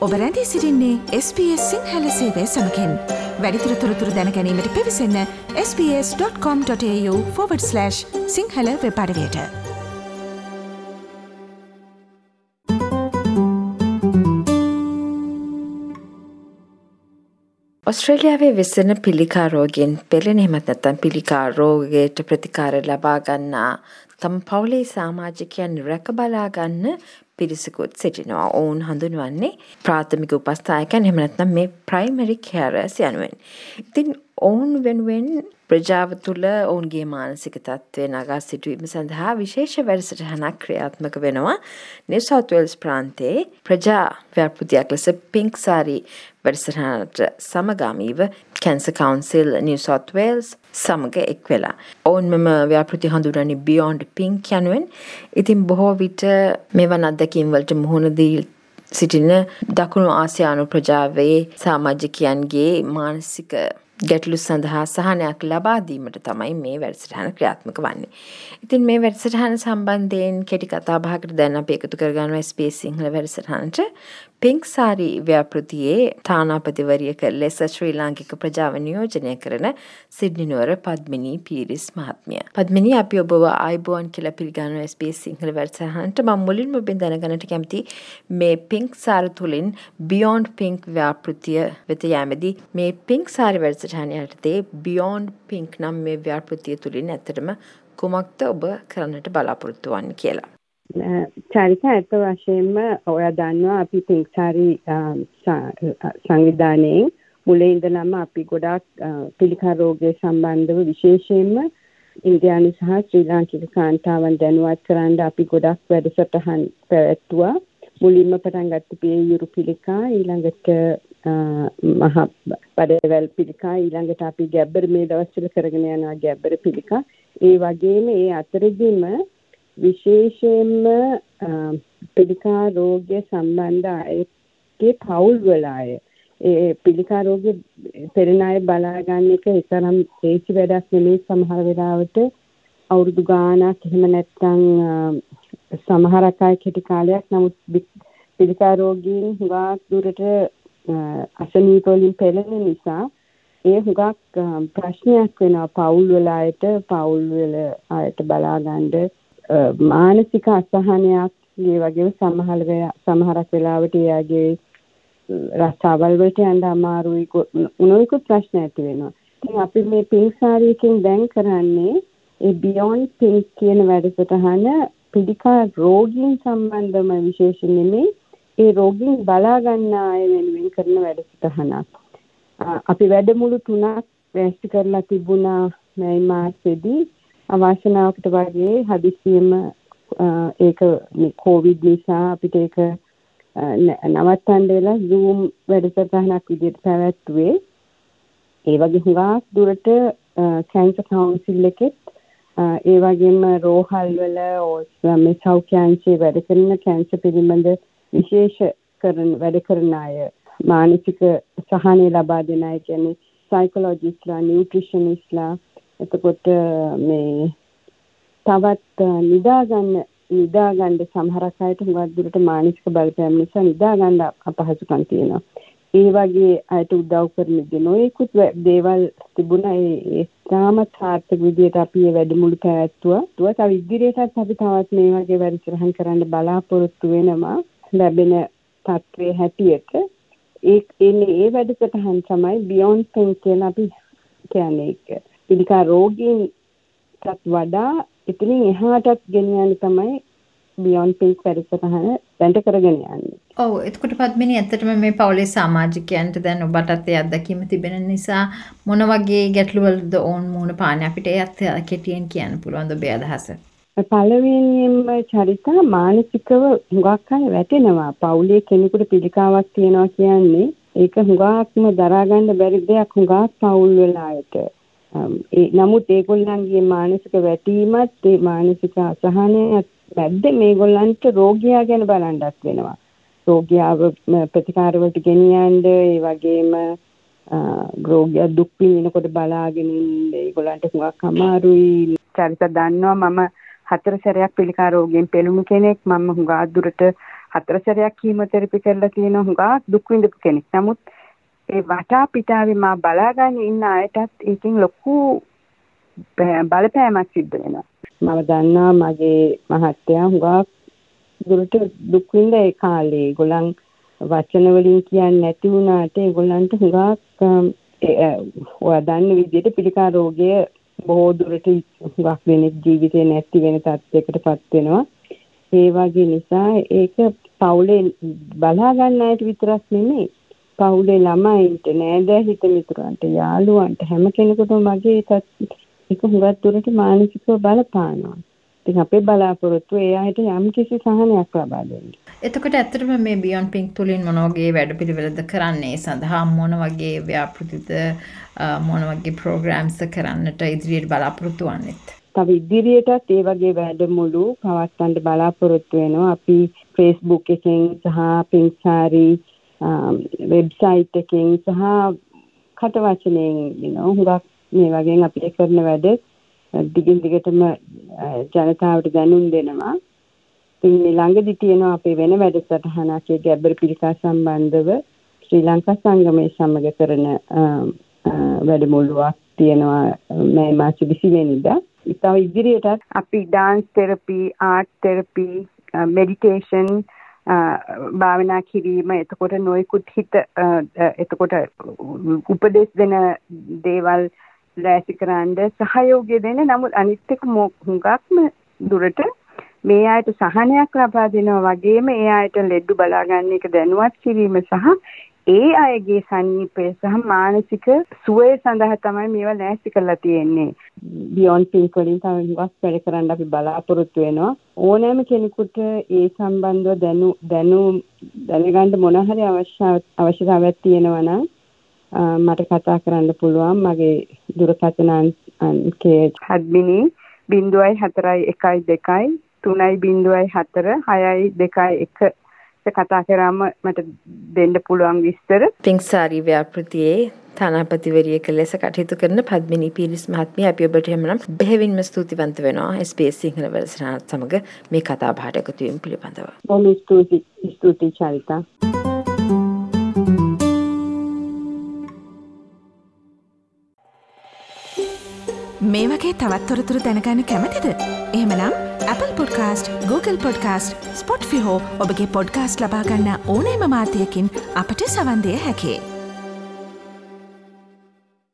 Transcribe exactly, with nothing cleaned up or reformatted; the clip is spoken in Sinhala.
ඔබ රැඳී සිටින්නේ එස් බී එස් සිංහල සේවය සමගින්. වැඩිදුර තොරතුරු දැන ගැනීමට පිවිසන්න S B S dot com dot AU forward slash Sinhala web අඩවියට. ඔස්ට්‍රේලියාවේ වෙසෙන පිළිකා රෝගයෙන් පෙළෙන එහෙමත් නැත්නම් පිළිකා රෝගයට ප්‍රතිකාර ලබා ගන්නා තම පවුලේ සමාජිකයන් රැක බලා ගන්න පිරිසකුත් සිටිනවා. ඔවුන් හඳුන්වන්නේ ප්‍රාථමික උපස්ථායකයන් එහෙම නැත්නම් මේ ප්‍රයිමරි කෙයර්ස් යනුවෙන්. ඉතින් ඔවුන් වෙනුවෙන් ප්‍රජාව තුළ ඔවුන්ගේ මානසික තත්ත්වය නගා සිටුවීම සඳහා විශේෂ වැඩසටහනක් ක්‍රියාත්මක වෙනවා. නිව් සවුත් වේල්ස් ප්‍රාන්තයේ ප්‍රජා ව්‍යාපෘතියක් ලෙස පින්ක් සාරි වැඩසටහනට සමගාමීව Cancer Council New South Wales සමග එක් වෙලා. ඔවුන් මෙම ව්‍යාපෘති හඳුන්වන්නේ බියොන්ඩ් පින්ක් යනුවෙන්. ඉතින් බොහෝ විට මෙවන් අත්දැකීම් වලට මුහුණ දී සිටින දකුණු ආසියානු ප්‍රජාවේ සමාජිකයන්ගේ මානසික ගැටලු සඳහා සහනයක් ලබා දීමට තමයි මේ වැඩසටහන ක්‍රියාත්මක වන්නේ. ඉතින් මේ වැඩසටහන සම්බන්ධයෙන් කෙටි කතා බහකට දැන් අපි එකතු කරගන්නවා එස් බී එස් සිංහල වැඩසටහනට. පින්ක් සාරි ව්‍යාපෘතියේ තානාපතිවරියක ලෙස ශ්‍රී ලාංකික ප්‍රජාව නියෝජනය කරන සිඩ්නි නුවර පද්මිනී පීරිස් මහත්මිය. පද්මිනී, අපි ඔබව ආයුබෝවන් කියලා පිළිගන්නවා එස් බී එස් සිංහල වැඩසටහනට. මම මුලින්ම ඔබෙන් දැනගන්නට කැමති මේ පින්ක් සාරි තුලින් බියොන්ඩ් පින්ක් ව්‍යාපෘතිය වෙත යෑමේදී මේ පින්ක් සාරි වැඩසටහන යටතේ බියොන්ඩ් පින්ක් නම් මේ ව්‍යාපෘතිය තුලින් ඇත්තටම කුමක්ද ඔබ කරන්නට බලාපොරොත්තු වන්නේ කියලා. චාරිකා, ඇත්ත වශයෙන්ම ඔයා දන්නවා අපි පින්ක් සාරි සංවිධානයෙන් මුලින් ඉඳලම අපි ගොඩාක් පිළිකා රෝගය සම්බන්ධව විශේෂයෙන්ම ඉන්දියානු සහ ශ්‍රී ලාංකික කාන්තාවන් දැනුවත් කරන්න අපි ගොඩක් වැඩසටහන් පැවැත්තුවා. මුලින්ම පටන් ගත්ත පියයුරු පිළිකා, ඊළඟට මහ බඩවැල් පිළිකා, ඊළඟට අපි ගැබ්බර මේ දවස්වල කරගෙන යනවා ගැබ්බර පිළිකා. ඒ වගේම ඒ අතරදිම විශේෂයෙන්ම පිළිකා රෝගය සම්බන්ධ අයගේ පවුල් වල අය ඒ පිළිකා රෝගය පෙරණ අය බලා ගන්න එක තරම් ඒසි වැඩක් නෙමෙයි. සමහර වෙලාවට අවුරුදු ගාණක් එහෙම නැත්නම් සමහරක් අය කෙටි කාලයක් නමුත් පිළිකා රෝගීන් හුඟක් දුරට අසනීප වලින් පෙළෙන නිසා ඒ හුඟක් ප්‍රශ්නයක් වෙනවා පවුල් වල අයට පවුල් වල අයට බලා ගන්න මානසික අසහනයක්. ඒ වගේම සමහර සමහරක් වෙලාවට එයාගේ රස්සාවල් වලට යන්න අමාරුයි උනොයිකුත් ප්‍රශ්න ඇති වෙනවා. ඉතින් අපි මේ පින්ක් සාරියකින් දැන් කරන්නේ ඒ බියොන්ඩ් පින්ක් කියන වැඩසටහන පිළිකා රෝගීන් සම්බන්ධම විශේෂ නෙමෙයි, ඒ රෝගීන් බලා ගන්න අය වෙනුවෙන් කරන වැඩසටහනක්. අපි වැඩමුළු තුනක් වැස්ති කරලා තිබුණා මේ මාසෙදී. අවාසනාවකට වගේ හදිස්සියෙම ඒක කොවිඩ් නිසා අපිට ඒක නවත්තන්න වෙලා Zoom වැඩසටහනක් විදිහට පැවැත්වුවේ. ඒ වගේ හුඟක් දුරට කැන්සර් කවුන්සිල් එකෙත් ඒ වගේම රෝහල් වල මේ සෞඛ්‍යාංශයේ වැඩ කරන කැන්සර් පිළිබඳ විශේෂ කරන වැඩ කරන අය, මානසික සහනය ලබා දෙන අය කියන්නේ සයිකොලොජිස්ට්ලා, නියුට්‍රිෂනිස්ට්ලා, එතකොට මේ තවත් නිදා ගන්න නිදා ගන්න සමහරක් අයට හුඟක් දුරට මානසික බලපෑම් නිසා නිදා ගන්න අපහසුකම් තියෙනවා. ඒ වගේ අයට උදව් කරන දෙනෝයිකුත් දේවල් තිබුණා. ඒ තාමත් සාර්ථක විදිහට අපි මේ වැඩමුළු පැවැත්තුවා. තව ඉදිරියටත් අපි තවත් මේ වගේ වැඩසටහන් කරන්න බලාපොරොත්තු වෙනවා ලැබෙන තත්ත්වයේ හැටියට. ඒ එන්නේ ඒ වැඩසටහන් තමයි බියොන්ඩ් පින්ක් කියලා අපි කියන්නේ. ඒක පිළිකා රෝගීන්ටත් වඩා එතනින් එහාටත් ගෙනියන්න තමයි බියොන්ඩ් පින්ක් වැඩසටහන දැන්ට කරගෙන යන්නේ. ඔව්, එතකොට පද්මිනී, ඇත්තටම මේ පවුලේ සමාජිකයන්ට දැන් ඔබටත් ඒ අත්දැකීම තිබෙන නිසා මොන වගේ ගැටලු වලද ඕන් මුහුණ පාන්නේ? අපිට ඒත් කෙටියෙන් කියන්න පුළුවන්ද ඔබේ අදහස? පළවෙනියෙන්ම චරිතා මානසිකව හුඟක් අය වැටෙනවා. පවුලේ කෙනෙකුට පිළිකාවක් තියෙනවා කියන්නේ ඒක හුඟක්ම දරා ගන්න බැරි දෙයක් හුඟක් පවුල් වල අයට. ඒ නමුත් ඒගොල්ලන්ගේ මානසික වැටීමත් ඒ මානසික අසහනයත් මැද්ද මේගොල්ලන්ට රෝගියා ගැන බලන්නත් වෙනවා. රෝගියාව ප්‍රතිකාර වලට ගෙනියන්න, ඒ වගේම රෝගියා දුක් විඳිනකොට බලාගෙන ඉන්න ඒගොල්ලන්ට හුඟක් අමාරුයි. චරිත දන්නවා මම හතර සැරයක් පිළිකා රෝගයෙන් පෙළුණු කෙනෙක්. මම හුඟක් දුරට හතර සැරයක් කීමෝതെරපි කරලා තියෙන හුඟක් දුක් විඳපු කෙනෙක්. නමුත් ඒ වටා පිටාවේ මා බලාගෙන ඉන්න අයටත් ඒකෙන් ලොකු බලපෑමක් සිද්ධ වෙනවා. මම දන්නවා මගේ මහත්තයා හුඟක් දුරට දුක් විඳ ඒ කාලේ. ඒගොල්ලන් වචන වලින් කියන්නේ නැති වුණාට ඒගොල්ලන්ට හුඟක් ඔයා දන්න විදිහට පිළිකා රෝගය බොහෝ දුරට හුඟක් වෙනෙක් ජීවිතේ නැති වෙන තත්යකටපත් වෙනවා. ඒ වගේ නිසා ඒක පවුලේ බලා ගන්න අයට විතරක් නෙමෙයි, පවුලේ ළමයින්ට, නෑදෑ හිත මිතුරන්ට, යාළුවන්ට හැම කෙනෙකුටම මගේ ඒක හුඟක් දුරට මානසිකව බලපානවා. ඉතින් අපේ බලාපොරොත්තුව ඒ අයට යම් කිසි සහනයක් ලබා දෙන්න. එතකොට ඇත්තටම මේ Beyond Pink තුලින් මොන වගේ වැඩපිළිවෙලද කරන්නේ? සඳහා මොන වගේ ව්‍යාපෘතිද මොන වගේ ප්‍රෝග්‍රෑම්ස් කරන්නට ඉදිරියට බලාපොරොත්තු වන්නේත්? තව ඉදිරියටත් ඒ වගේ වැඩමුළු පවත්වන්න බලාපොරොත්තු වෙනවා. අපි Facebook එකෙන් සහ Pink Saree වෙබ්සයිට් එකෙන් සහ කටවචනෙන් you know හුඟක් මේ වගේ අපි කරන වැඩ දිගින් දිගටම ජනතාවට දැනුම් දෙනවා. ඉතින් මේ ළඟදී තියෙනවා අපේ වෙන වැඩසටහනක් ඒ ගැබ්බර පිළිකා සම්බන්ධව ශ්‍රී ලංකා සංගමයේ සමග කරන වැඩමුළුවක් තියෙනවා මේ මාස විසි වෙනිදා. ඉතින් ඉදිරියටත් අපි dance therapy, art therapy, meditation භාවනා කිරීම, එතකොට නොයෙකුත් හිත එතකොට උපදෙස් දෙන දේවල් ලෑස්ති කරන්න සහයෝගය දෙන්න. නමුත් අනිත් එක හුඟක්ම දුරට මේ අයට සහනයක් ලබා දෙනවා වගේම ඒ අයට ලෙඩ බලා ගන්න එක දැනුවත් කිරීම සහ ඒ අයගේ සනීපය සහ මානසික සුවය සඳහා තමයි මේවා ලෑස්ති කරලා තියෙන්නේ. Beyond Pink වලින් තමයි වැඩ කරන්න අපි බලාපොරොත්තු වෙනවා. ඕනෑම කෙනෙකුට ඒ සම්බන්ධව දැනු දැනු දැනගන්න මොන හරි අවශ්‍යතාවයක් තියෙනවා නම් මට කතා කරන්න පුළුවන්. මගේ දුරකථන අංකය හත්මිනි බිංදුවයි හතරයි එකයි දෙකයි තුනයි බිංදුවයි හතර හයයි දෙකයි එක කතා කරාම මට දෙන්න පුළුවන් විස්තර. Pink Saree ව්‍යාපෘතියේ තානාපතිවරියක ලෙස කටයුතු කරන පද්මිනී පීරිස් මහත්මිය අපි ඔබට එහෙමනම් බෙහෙවින්ම ස්තුතිවන්ත වෙනවා S B S සිංහල වැඩසටහනත් සමග මේ කතා බහට එකතු වීම පිළිබඳව. බොහොම ස්තුතියි ස්තුතියි චරිතා. මේ වගේ තවත් තොරතුරු දැනගන්න කැමතිද? එහෙමනම් Apple Podcast, Google Podcast, Spotify හෝ ඔබගේ පොඩ්කාස්ට් ලබා ගන්න ඕනෑම මාධ්‍යයකින් අපට සවන් දෙන්න හැකියි.